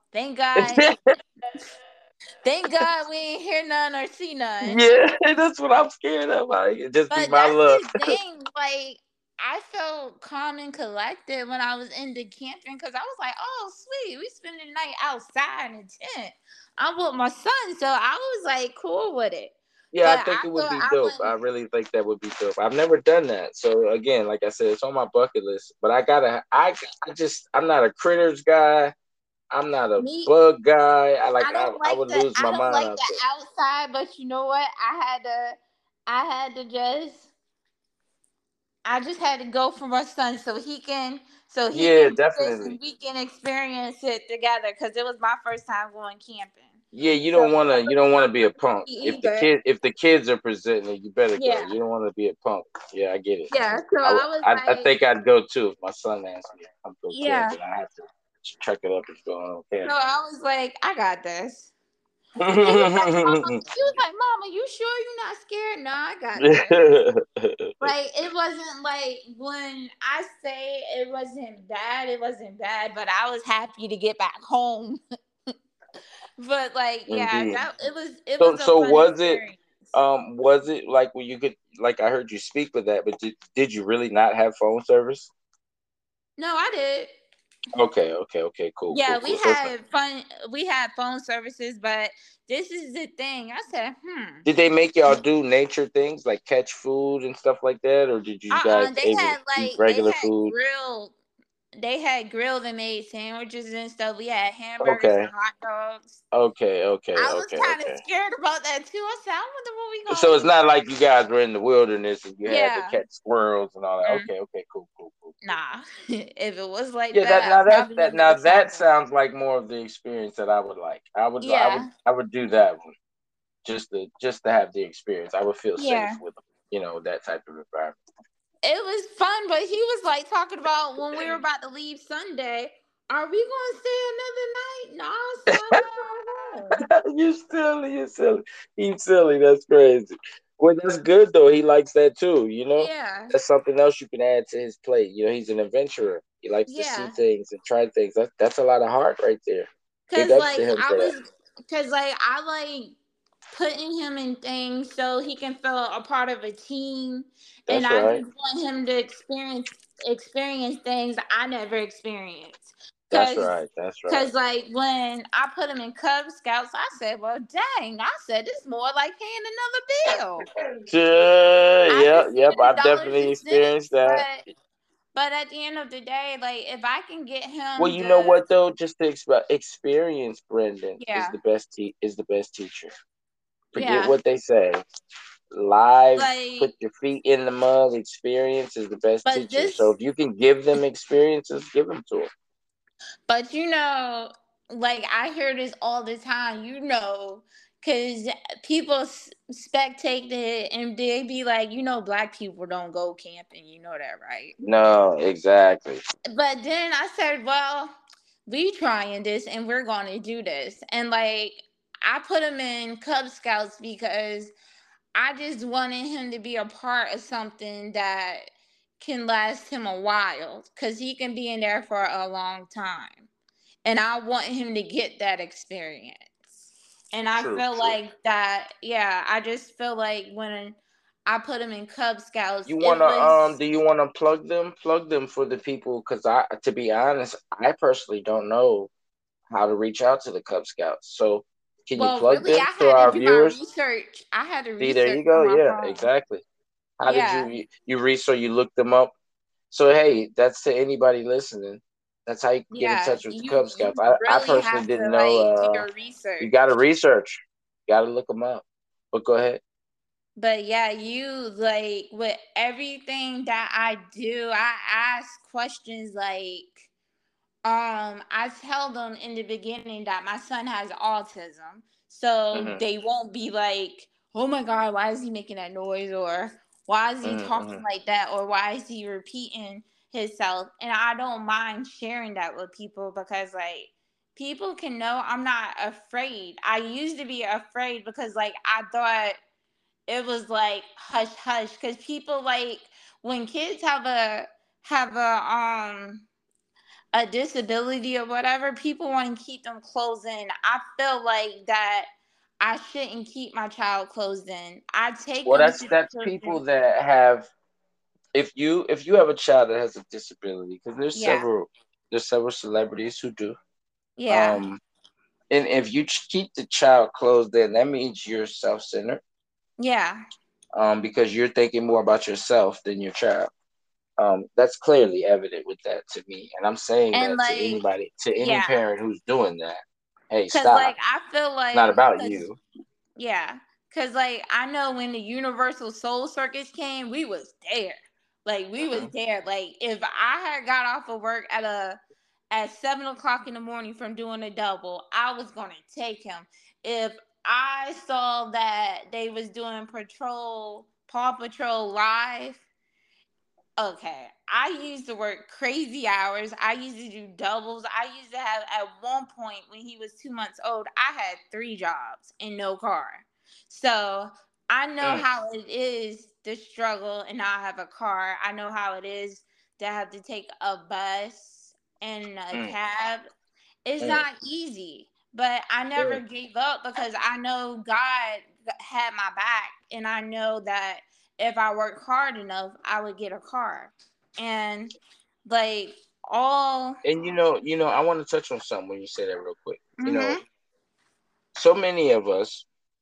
thank God we ain't hear none or see none. Yeah, that's what I'm scared of. It just be But my that's luck. the thing. Like, I felt calm and collected when I was in the camping because I was like, oh, sweet. We spending the night outside in a tent. I'm with my son. So I was like, cool with it. Yeah, I But think I it would thought be I dope. I wouldn't. really think that would be dope. I've never done that. So again, like I said, it's on my bucket list. But I'm not a critters guy. I'm not a Me, bug guy. I would lose I my don't mind like out the there. outside, but you know what? I just had to go for my son so he Yeah, can do this definitely. and we can experience it together because it was my first time going camping. Yeah, So I you was don't want to not be a punk. happy either. If the kids are presenting it, you better go. Yeah. You don't want to be a punk. Yeah, I get it. Yeah. So I was I like, think I'd go too if my son asked me to come to a camp yeah. and I have to check it up and go on So camp. I was like, I got this. He was like, Mama, you sure you're not scared? No, I got this. Like, it wasn't like, when I say it wasn't bad, but I was happy to get back home. But like, yeah, Indeed. it was a So fun experience. was it like when you could, like, I heard you speak with that, but did you really not have phone service? No, I did. Okay, Yeah, cool. So we had phone services, but this is the thing. I said, did they make y'all do nature things like catch food and stuff like that, or did you guys they able to had eat like regular food? they had grilled and made sandwiches and stuff. We had hamburgers and Okay, hot dogs. I was kind of okay. scared about that too. I said, I wonder what we So gonna it's eat. not like you guys were in the wilderness and you had to Yeah. catch squirrels and all that. Mm, Okay, cool. nah. If it was like Yeah, that that, now I probably that wouldn't have now that tried it. sounds like more of the experience that I would like. Yeah. I would do that one just to have the experience. I would feel safe Yeah. with that type of environment. It was fun, but he was like talking about when we were about to leave Sunday. Are we gonna stay another night? No, son, we going home. You silly. He's silly. That's crazy. Well, that's good though. He likes that too. Yeah, That's something else you can add to his plate. He's an adventurer. He likes to see yeah. things and try things. That's a lot of heart right there. Big Cause ups like to him for that. I like putting him in things so he can feel a part of a team, and That's I right. just want him to experience things I never experienced. That's Cause right. That's right. Cause like when I put him in Cub Scouts, I said, "Well, dang!" I said, "It's more like paying another bill." I Yep, just yep. spent a I've dollar definitely and experienced cents, that. but at the end of the day, like if I can get Well, him you know to, what though? Just to experience, Brendan is yeah, the best teacher. Forget yeah, what they say. Live, put like, your feet in the mud. Experience is the best but teacher. So this, if you can give them experiences, give them to them. but like I hear this all the time, because people spectate it and they be like, black people don't go camping, you know that, right? No, exactly. But then I said, well, we trying this and we're going to do this. And like, I put him in Cub Scouts because I just wanted him to be a part of something that can last him a while because he can be in there for a long time. And I want him to get that experience. And I True, feel true. like that, yeah, I just feel like when I put him in Cub Scouts, You it wanna was, do you wanna plug them for the people? Because to be honest, I personally don't know how to reach out to the Cub Scouts. So can you well, plug really, them I to had to our do my viewers? research. I had to See, there research you go. on my Yeah, phone. exactly. How did Yeah, you research? You looked them up. So hey, that's to anybody listening. That's how you get in yeah. touch with the Cub You Scouts. I really personally have didn't to know. like do your You got to research. research. You got to look them up. But go ahead. But yeah, you like with everything that I do, I ask questions like, I tell them in the beginning that my son has autism, so Hmm. they won't be like, "Oh my God, why is he making that noise?" or "Why is he talking Hmm. like that?" or "Why is he repeating himself?" And I don't mind sharing that with people because like people can know I'm not afraid. I used to be afraid because like I thought it was like hush hush because people like when kids have a disability or whatever, people want to keep them closed in. I feel like that I shouldn't keep my child closed in. I take Well, them to that's children. people that have. If you have a child that has a disability, because Yeah, there's several celebrities who do. yeah, Um, and if you keep the child closed in, that means you're self-centered. yeah. Because you're thinking more about yourself than your child. That's clearly evident with that to me, and I'm saying And that like, to any yeah, parent who's doing that. Hey, cause stop! like I feel It's not like, about cause you. yeah, cause like I know when the Universal Soul Circus came, we was there. Like we was Hmm. there. Like if I had got off of work at 7 o'clock in the morning from doing a double, I was gonna take him. If I saw that they was doing Paw Patrol live, okay, I used to work crazy hours. I used to do doubles. I used to have, at one point when he was 2 months old, I had 3 jobs and no car. So I know how it is to struggle and not have a car. I know how it is to have to take a bus and a cab. It's not easy, but I never gave up because I know God had my back, and I know that if I work hard enough, I would get a car. And like all. And I want to touch on something when you say that real quick. Mhm. So many of us,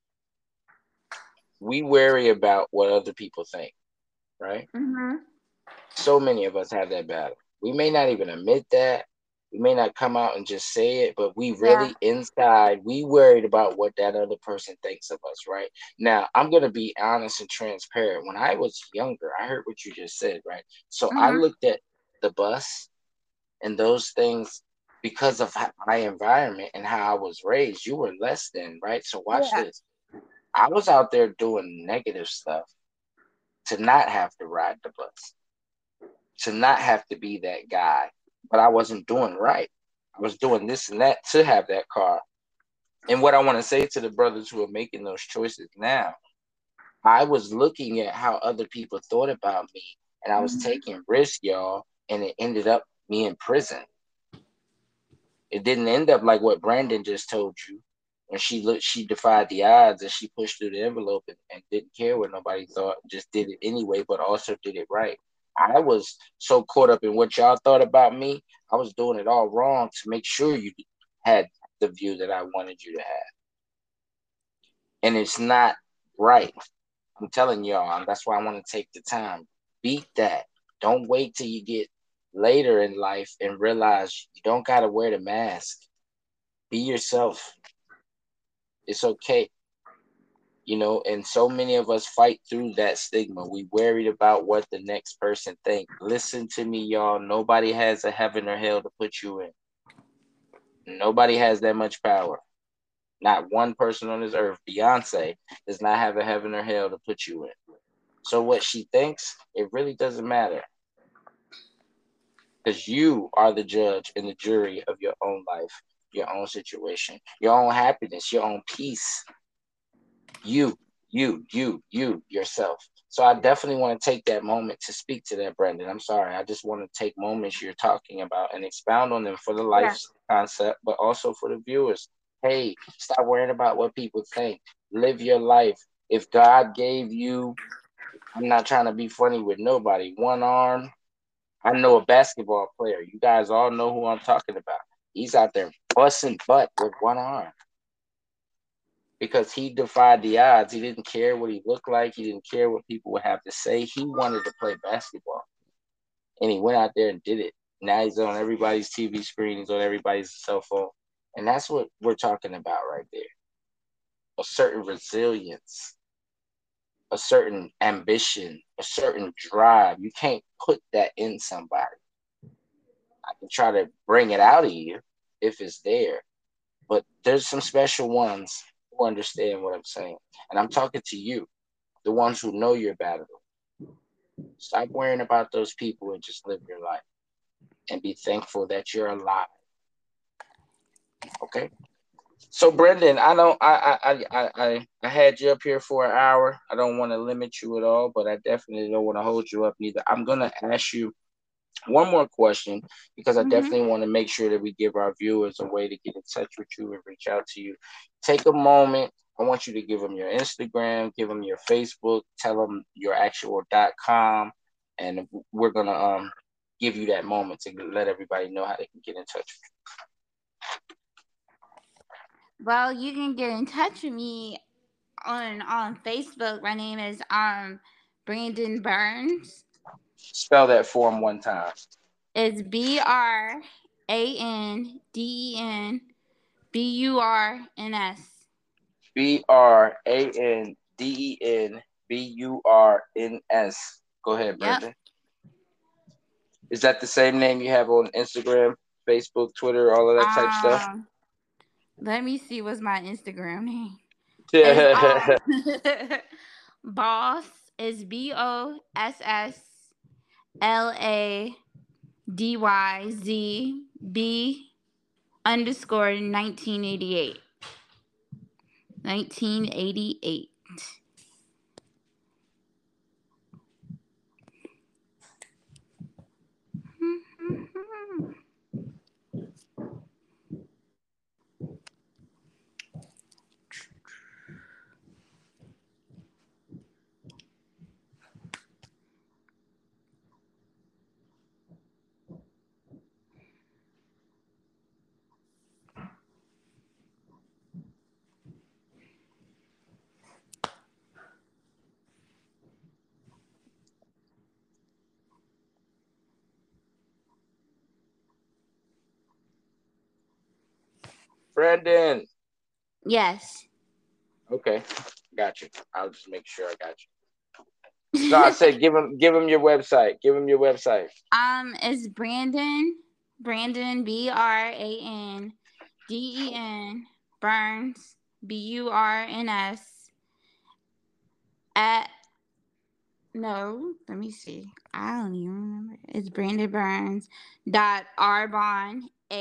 we worry about what other people think, right? Mhm. So many of us have that battle. We may not even admit that. We may not come out and just say it, but we Yeah. really inside, we worried about what that other person thinks of us, right? Now, I'm going to be honest and transparent. When I was younger, I heard what you just said, right? So I Mhm. looked at the bus and those things because of my environment and how I was raised. You were less than, right? So watch Yeah. this. I was out there doing negative stuff to not have to ride the bus, to not have to be that guy, but I wasn't doing right. I was doing this and that to have that car. And what I want to say to the brothers who are making those choices now, I was looking at how other people thought about me, and I was Mhm. taking risks, y'all, and it ended up me in prison. It didn't end up like what Brandon just told you. When she defied the odds and she pushed through the envelope and didn't care what nobody thought, just did it anyway, but also did it right. I was so caught up in what y'all thought about me, I was doing it all wrong to make sure you had the view that I wanted you to have. And it's not right. I'm telling y'all, and that's why I want to take the time. Beat that. Don't wait till you get later in life and realize you don't got to wear the mask. Be yourself. It's okay. And so many of us fight through that stigma. We worried about what the next person think. Listen to me, y'all. Nobody has a heaven or hell to put you in. Nobody has that much power. Not one person on this earth. Beyonce does not have a heaven or hell to put you in. So what she thinks, it really doesn't matter. Because you are the judge and the jury of your own life, your own situation, your own happiness, your own peace. You yourself. So I definitely want to take that moment to speak to that, Brendan. I'm sorry. I just want to take moments you're talking about and expound on them for the Yeah. life concept, but also for the viewers. Hey, stop worrying about what people think. Live your life. If God gave you, I'm not trying to be funny with nobody, one arm. I know a basketball player. You guys all know who I'm talking about. He's out there busting butt with one arm because he defied the odds. He didn't care what he looked like. He didn't care what people would have to say. He wanted to play basketball, and he went out there and did it. Now he's on everybody's TV screen. He's on everybody's cell phone, and that's what we're talking about right there. A certain resilience, a certain ambition, a certain drive. You can't put that in somebody. I can try to bring it out of you if it's there, but there's some special ones who understand what I'm saying, and I'm talking to you, the ones who know you're battling. Stop worrying about those people and just live your life and be thankful that you're alive. Okay. So Brendan, I know I had you up here for an hour. I don't want to limit you at all, but I definitely don't want to hold you up neither. I'm gonna ask you one more question because I Mhm. definitely want to make sure that we give our viewers a way to get in touch with you and reach out to you. Take a moment. I want you to give them your Instagram, give them your Facebook, tell them your actual .com, and we're gonna give you that moment to let everybody know how they can get in touch with Well, you can get in touch with me on Facebook. My name is Brandon Burns. you. Spell that for them one time. It's BRANDENBURNS. BRANDENBURNS. Go ahead, Yep. Brendan. Is that the same name you have on Instagram? Facebook, Twitter, all of that type stuff? Let me see what's my Instagram name. Is Yeah. Boss is BOSSLADYZB _1988. 1988. Brandon. Yes. Okay, got you. I'll just make sure I got you. No, I said give him your website. Give him your website. It's Brandon BRANDEN Burns BURNS at no, let me see. I don't even remember. It's Brandon Burns .arbonne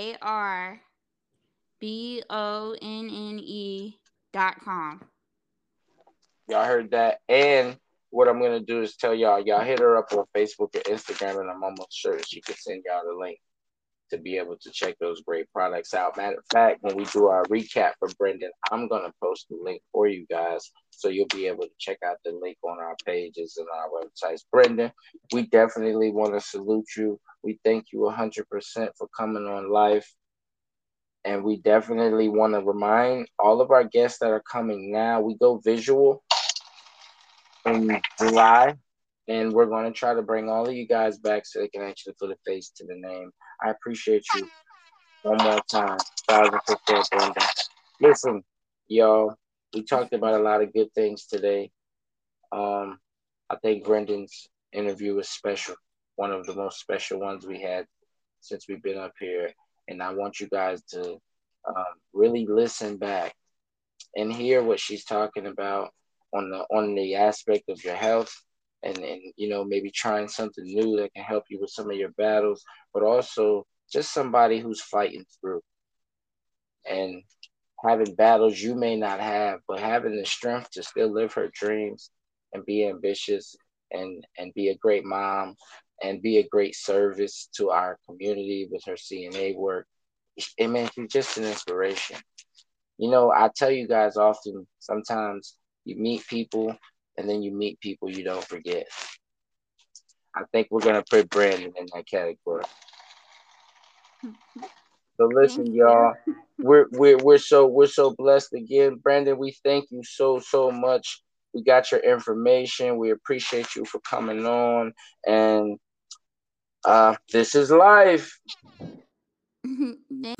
ARBONNE.com. Y'all heard that? And what I'm gonna do is tell y'all hit her up on Facebook or Instagram, and I'm almost sure she can send y'all the link to be able to check those great products out. Matter of fact, when we do our recap for Brendan, I'm gonna post the link for you guys, so you'll be able to check out the link on our pages and our websites. Brendan, we definitely want to salute you. We thank you 100% for coming on live. And we definitely want to remind all of our guests that are coming now, we go visual in July, and we're going to try to bring all of you guys back so they can actually put a face to the name. I appreciate you one more time. 1,000%, Brenda. Listen, y'all, we talked about a lot of good things today. I think Brendan's interview was special, one of the most special ones we had since we've been up here. And I want you guys to really listen back and hear what she's talking about on the aspect of your health, and maybe trying something new that can help you with some of your battles, but also just somebody who's fighting through and having battles you may not have, but having the strength to still live her dreams and be ambitious and be a great mom and be a great service to our community with her CNA work. It makes you just an inspiration. I tell you guys often, sometimes you meet people and then you meet people you don't forget. I think we're gonna put Brandon in that category. So Thank listen, you. y'all, we're so blessed again. Brandon, we thank you so much. We got your information. We appreciate you for coming on. And this is life. Thank